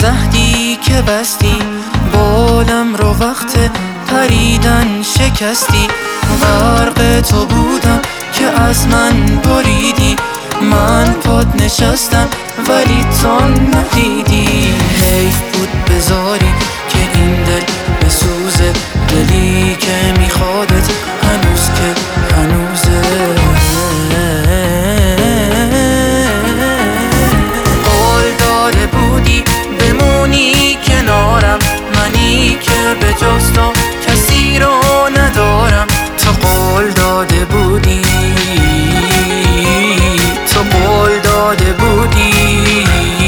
زهدی که بستی بالم رو وقت پریدن شکستی. غرق تو بودم که از من بریدی، من پاد نشستم ولی تو ندیدی. حیف بود بذاری که این دل بسوزه، دلی که میخوادت هنوز که هنوزه. قول داده بودی بمونی کنارم، منی که به جز تو کسی رو ندارم. تو قول داده بودی، تو قول داده بودی،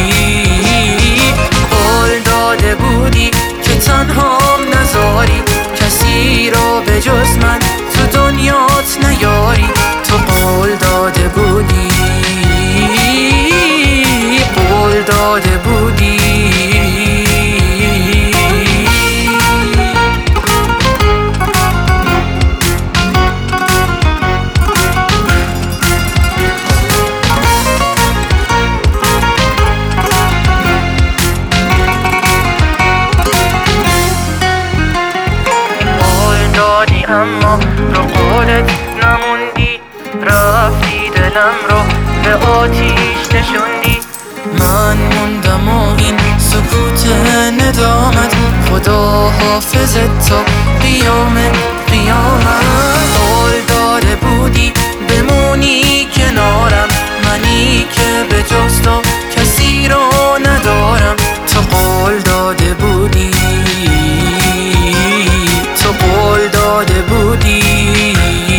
قول داده بودی که تنهام نذاری، کسی رو به جز من تو دنیات نیاری. تو قول داده بودی، قول داده بودی. اما رو قولت نموندی، رفتی دلم رو به آتیش نشوندی. من موندم و این سکوت ندامت، خدا حافظت تا قیام قیامت. قول داده بودی بمونی کنارم، منی که به جز تو کسی رو ندارم. تو قول داده بودی، تو قول داده بودی،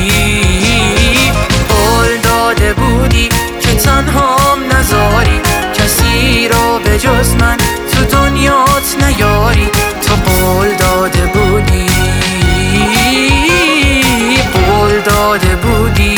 قول داده بودی که تنهام نذاری، کسی رو به جز من تو دنیات نیاری. تو قول داده بودی، قول داده بودی.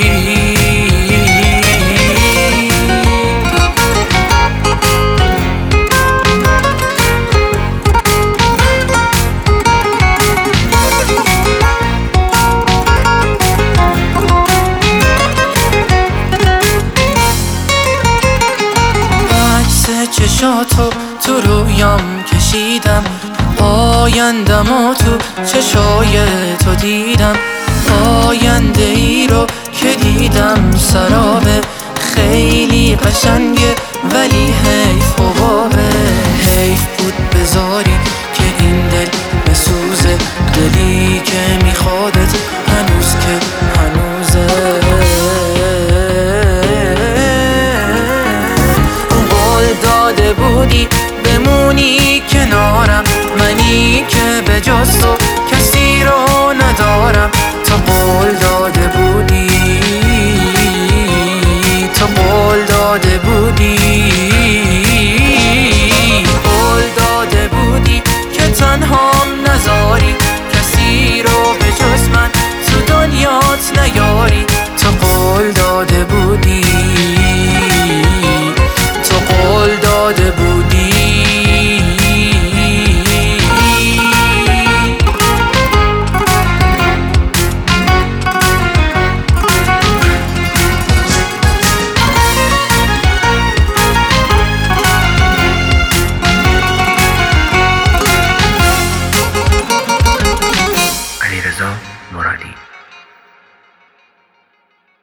چشاتو تو رویام کشیدم، آیندم و تو چشای تو دیدم. آینده ای رو که دیدم سرابه، خیلی قشنگه ولی حیف حبابه. حیف بود بذاری که این دل بسوزه، دلی که میخوادت هنوز که هنوزه. قول داده بودی